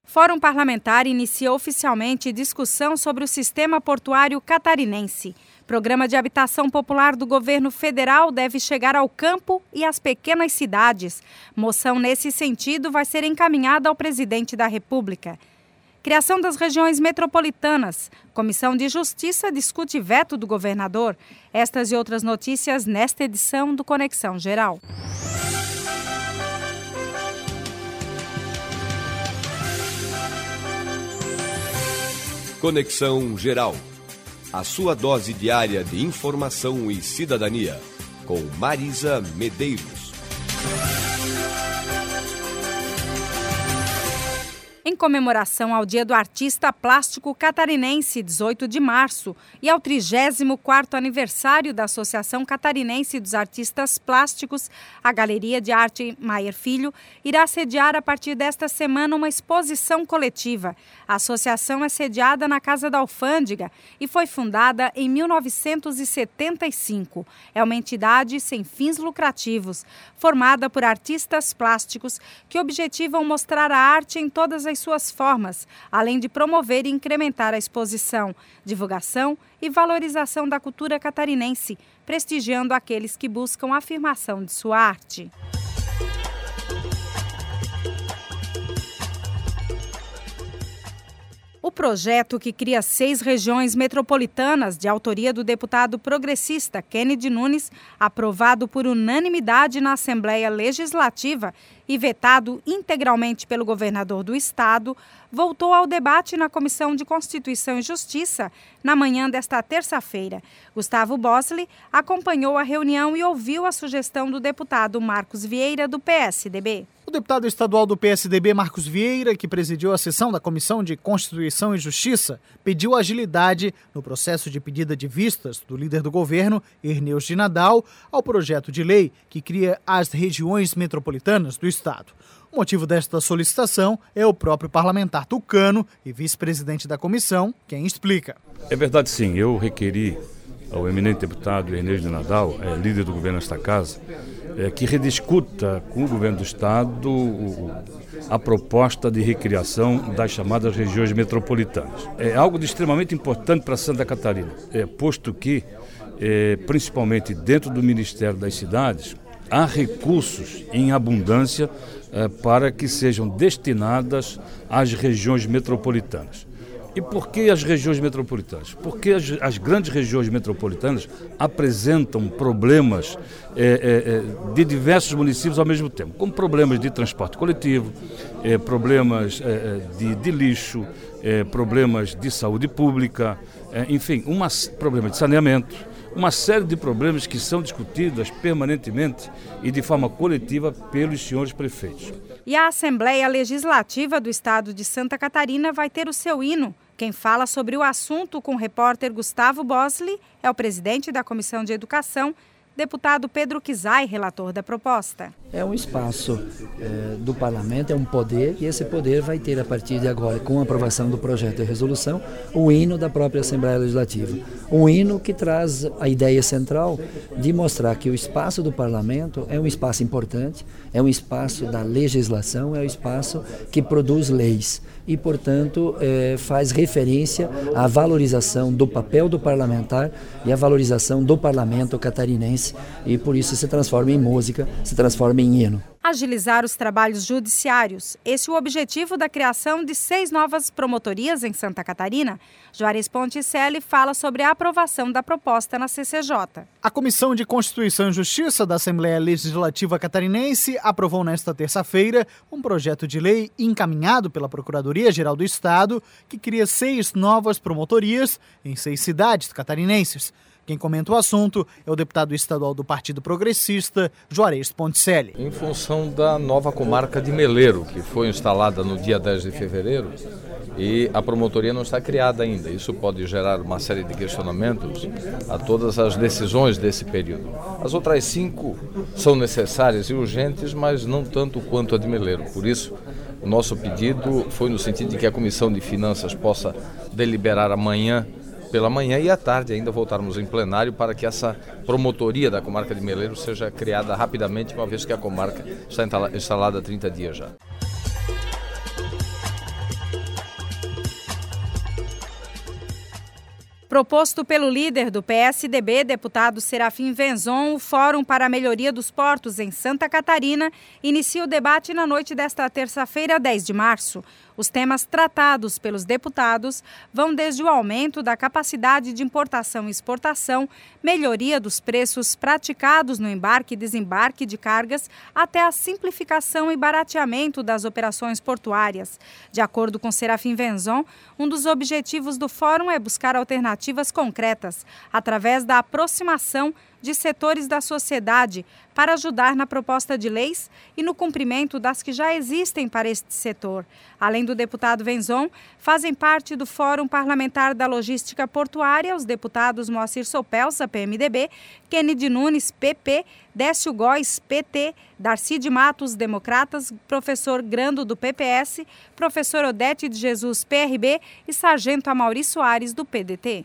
Fórum Parlamentar inicia oficialmente discussão sobre o sistema portuário catarinense. Programa de habitação popular do governo federal deve chegar ao campo e às pequenas cidades. Moção nesse sentido vai ser encaminhada ao presidente da República. Criação das regiões metropolitanas. Comissão de Justiça discute veto do governador. Estas e outras notícias nesta edição do Conexão Geral. Conexão Geral. A sua dose diária de informação e cidadania. Com Marisa Medeiros. Em comemoração ao Dia do Artista Plástico Catarinense, 18 de março, e ao 34º aniversário da Associação Catarinense dos Artistas Plásticos, a Galeria de Arte Maier Filho irá sediar a partir desta semana uma exposição coletiva. A associação é sediada na Casa da Alfândega e foi fundada em 1975. É uma entidade sem fins lucrativos, formada por artistas plásticos que objetivam mostrar a arte em todas as suas formas, além de promover e incrementar a exposição, divulgação e valorização da cultura catarinense, prestigiando aqueles que buscam a afirmação de sua arte. O projeto, que cria 6 regiões metropolitanas, de autoria do deputado progressista Kennedy Nunes, aprovado por unanimidade na Assembleia Legislativa e vetado integralmente pelo governador do estado, voltou ao debate na Comissão de Constituição e Justiça na manhã desta terça-feira. Gustavo Bosley acompanhou a reunião e ouviu a sugestão do deputado Marcos Vieira, do PSDB. O deputado estadual do PSDB, Marcos Vieira, que presidiu a sessão da Comissão de Constituição e Justiça, pediu agilidade no processo de pedida de vistas do líder do governo, Irneus de Nadal, ao projeto de lei que cria as regiões metropolitanas do estado. O motivo desta solicitação é o próprio parlamentar tucano e vice-presidente da comissão, quem explica. É verdade, sim. Eu requeri ao eminente deputado Irneus de Nadal, líder do governo desta casa, que rediscuta com o governo do estado a proposta de recriação das chamadas regiões metropolitanas. É algo de extremamente importante para Santa Catarina, posto que, principalmente dentro do Ministério das Cidades, há recursos em abundância para que sejam destinadas às regiões metropolitanas. E por que as regiões metropolitanas? Porque as grandes regiões metropolitanas apresentam problemas de diversos municípios ao mesmo tempo, como problemas de transporte coletivo, problemas de lixo, problemas de saúde pública, enfim, problemas de saneamento, uma série de problemas que são discutidos permanentemente e de forma coletiva pelos senhores prefeitos. E a Assembleia Legislativa do Estado de Santa Catarina vai ter o seu hino. Quem fala sobre o assunto com o repórter Gustavo Bosley é o presidente da Comissão de Educação, deputado Pedro Kizai, relator da proposta. É um espaço do parlamento, é um poder, e esse poder vai ter, a partir de agora, com a aprovação do projeto de resolução, o hino da própria Assembleia Legislativa. Um hino que traz a ideia central de mostrar que o espaço do parlamento é um espaço importante, é um espaço da legislação, é um espaço que produz leis e, portanto, faz referência à valorização do papel do parlamentar e à valorização do parlamento catarinense, e por isso se transforma em música, se transforma em hino. Agilizar os trabalhos judiciários. Esse é o objetivo da criação de 6 novas promotorias em Santa Catarina. Juarez Ponticelli fala sobre a aprovação da proposta na CCJ. A Comissão de Constituição e Justiça da Assembleia Legislativa Catarinense aprovou nesta terça-feira um projeto de lei encaminhado pela Procuradoria-Geral do Estado que cria 6 novas promotorias em 6 cidades catarinenses. Quem comenta o assunto é o deputado estadual do Partido Progressista, Juarez Ponticelli. Em função da nova comarca de Meleiro, que foi instalada no dia 10 de fevereiro, e a promotoria não está criada ainda. Isso pode gerar uma série de questionamentos a todas as decisões desse período. As outras 5 são necessárias e urgentes, mas não tanto quanto a de Meleiro. Por isso, o nosso pedido foi no sentido de que a Comissão de Finanças possa deliberar amanhã pela manhã e à tarde ainda voltarmos em plenário para que essa promotoria da comarca de Meleiro seja criada rapidamente, uma vez que a comarca está instalada há 30 dias já. Proposto pelo líder do PSDB, deputado Serafim Venzon, o Fórum para a Melhoria dos Portos em Santa Catarina inicia o debate na noite desta terça-feira, 10 de março. Os temas tratados pelos deputados vão desde o aumento da capacidade de importação e exportação, melhoria dos preços praticados no embarque e desembarque de cargas, até a simplificação e barateamento das operações portuárias. De acordo com Serafim Venzon, um dos objetivos do fórum é buscar alternativas concretas, através da aproximação de setores da sociedade para ajudar na proposta de leis e no cumprimento das que já existem para este setor. Além do deputado Venzon, fazem parte do Fórum Parlamentar da Logística Portuária os deputados Moacir Sopelsa, PMDB, Kennedy Nunes, PP, Décio Góes, PT, Darcy de Matos, Democratas, professor Grando, do PPS, professor Odete de Jesus, PRB e sargento Amaury Soares, do PDT.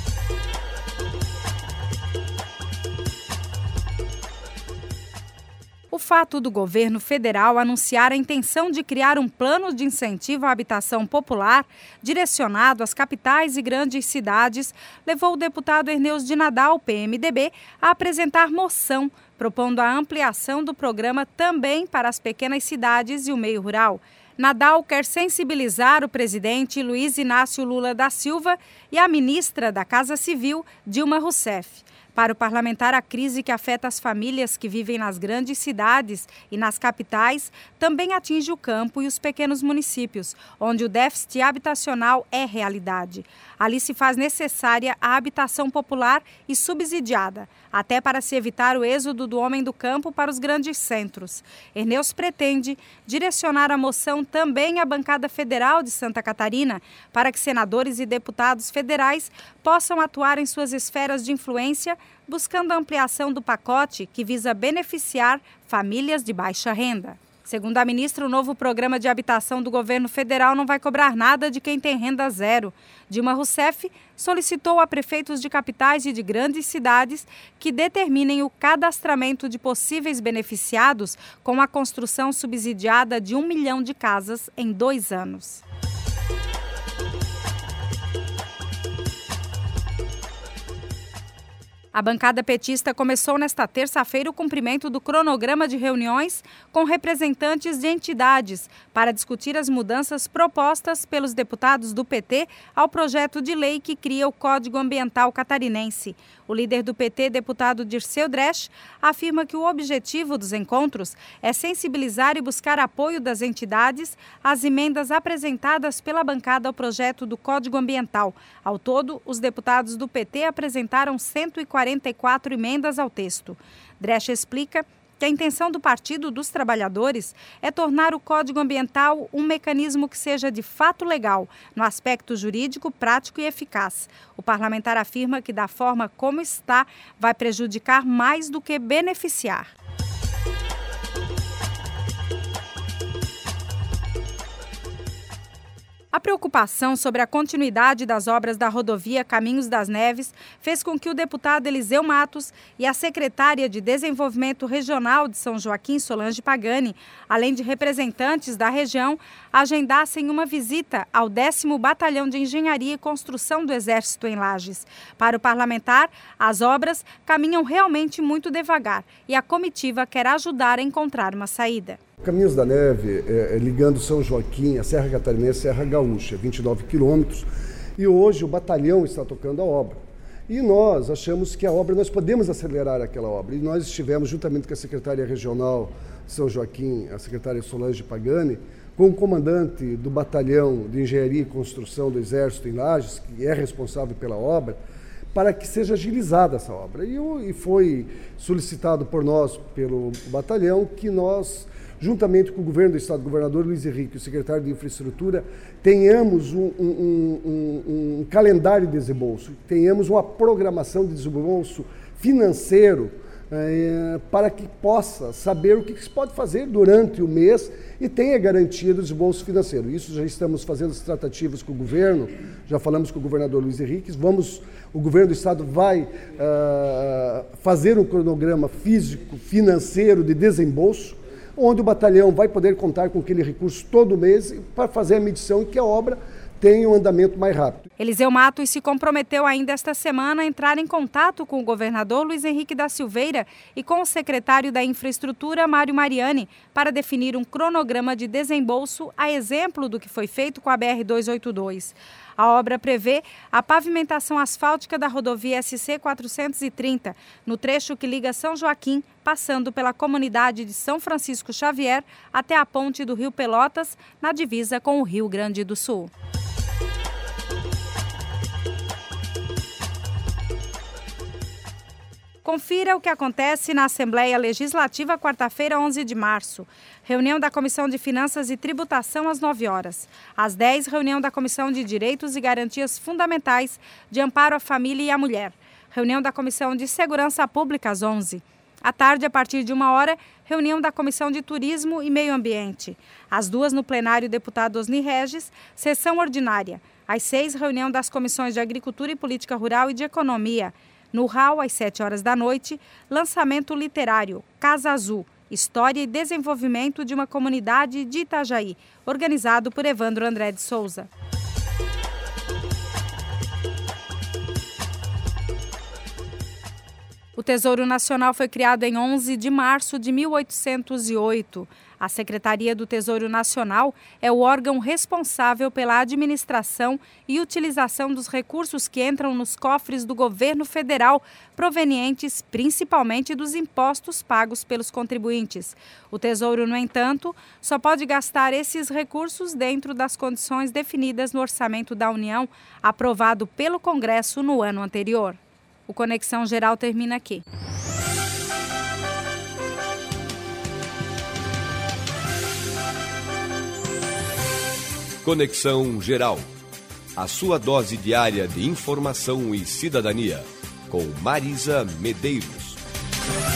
O fato do governo federal anunciar a intenção de criar um plano de incentivo à habitação popular direcionado às capitais e grandes cidades levou o deputado Erneus de Nadal, PMDB, a apresentar moção propondo a ampliação do programa também para as pequenas cidades e o meio rural. Nadal quer sensibilizar o presidente Luiz Inácio Lula da Silva e a ministra da Casa Civil, Dilma Rousseff. Para o parlamentar, a crise que afeta as famílias que vivem nas grandes cidades e nas capitais também atinge o campo e os pequenos municípios, onde o déficit habitacional é realidade. Ali se faz necessária a habitação popular e subsidiada, até para se evitar o êxodo do homem do campo para os grandes centros. Erneus pretende direcionar a moção também à bancada federal de Santa Catarina, para que senadores e deputados federais possam atuar em suas esferas de influência, buscando a ampliação do pacote que visa beneficiar famílias de baixa renda. Segundo a ministra, o novo programa de habitação do governo federal não vai cobrar nada de quem tem renda zero. Dilma Rousseff solicitou a prefeitos de capitais e de grandes cidades que determinem o cadastramento de possíveis beneficiados com a construção subsidiada de 1 milhão de casas em 2 anos. A bancada petista começou nesta terça-feira o cumprimento do cronograma de reuniões com representantes de entidades para discutir as mudanças propostas pelos deputados do PT ao projeto de lei que cria o Código Ambiental Catarinense. O líder do PT, deputado Dirceu Dresch, afirma que o objetivo dos encontros é sensibilizar e buscar apoio das entidades às emendas apresentadas pela bancada ao projeto do Código Ambiental. Ao todo, os deputados do PT apresentaram 144 emendas ao texto. Dresch explica que a intenção do Partido dos Trabalhadores é tornar o Código Ambiental um mecanismo que seja de fato legal, no aspecto jurídico, prático e eficaz. O parlamentar afirma que, da forma como está, vai prejudicar mais do que beneficiar. A preocupação sobre a continuidade das obras da rodovia Caminhos das Neves fez com que o deputado Eliseu Matos e a secretária de Desenvolvimento Regional de São Joaquim, Solange Pagani, além de representantes da região, agendassem uma visita ao 10º Batalhão de Engenharia e Construção do Exército em Lages. Para o parlamentar, as obras caminham realmente muito devagar e a comitiva quer ajudar a encontrar uma saída. Caminhos da Neve, ligando São Joaquim, a Serra Catarinense e a Serra Gaúcha, 29 quilômetros, e hoje o batalhão está tocando a obra. E nós achamos que a obra, nós podemos acelerar aquela obra. E nós estivemos, juntamente com a secretária regional de São Joaquim, a secretária Solange Pagani, com o comandante do batalhão de Engenharia e Construção do Exército em Lages, que é responsável pela obra, para que seja agilizada essa obra. E foi solicitado por nós, pelo batalhão, que nós, juntamente com o governo do estado, o governador Luiz Henrique e o secretário de Infraestrutura, tenhamos um calendário de desembolso, tenhamos uma programação de desembolso financeiro para que possa saber o que se pode fazer durante o mês e tenha garantia do desembolso financeiro. Isso já estamos fazendo as tratativas com o governo, já falamos com o governador Luiz Henrique, o governo do estado vai fazer um cronograma físico, financeiro de desembolso, onde o batalhão vai poder contar com aquele recurso todo mês para fazer a medição e que a obra tenha um andamento mais rápido. Eliseu Matos se comprometeu ainda esta semana a entrar em contato com o governador Luiz Henrique da Silveira e com o secretário da Infraestrutura, Mário Mariani, para definir um cronograma de desembolso a exemplo do que foi feito com a BR-282. A obra prevê a pavimentação asfáltica da rodovia SC 430, no trecho que liga São Joaquim, passando pela comunidade de São Francisco Xavier até a ponte do Rio Pelotas, na divisa com o Rio Grande do Sul. Confira o que acontece na Assembleia Legislativa quarta-feira, 11 de março. Reunião da Comissão de Finanças e Tributação às 9 horas. Às 10, reunião da Comissão de Direitos e Garantias Fundamentais de Amparo à Família e à Mulher. Reunião da Comissão de Segurança Pública às 11. À tarde, a partir de 1 hora, reunião da Comissão de Turismo e Meio Ambiente. Às 2, no plenário, deputado Osni Regis, sessão ordinária. Às 6, reunião das Comissões de Agricultura e Política Rural e de Economia. No hall, às 7 horas da noite, lançamento literário Casa Azul, História e Desenvolvimento de uma Comunidade de Itajaí, organizado por Evandro André de Souza. O Tesouro Nacional foi criado em 11 de março de 1808. A Secretaria do Tesouro Nacional é o órgão responsável pela administração e utilização dos recursos que entram nos cofres do governo federal, provenientes principalmente dos impostos pagos pelos contribuintes. O Tesouro, no entanto, só pode gastar esses recursos dentro das condições definidas no Orçamento da União, aprovado pelo Congresso no ano anterior. O Conexão Geral termina aqui. Conexão Geral. A sua dose diária de informação e cidadania. Com Marisa Medeiros.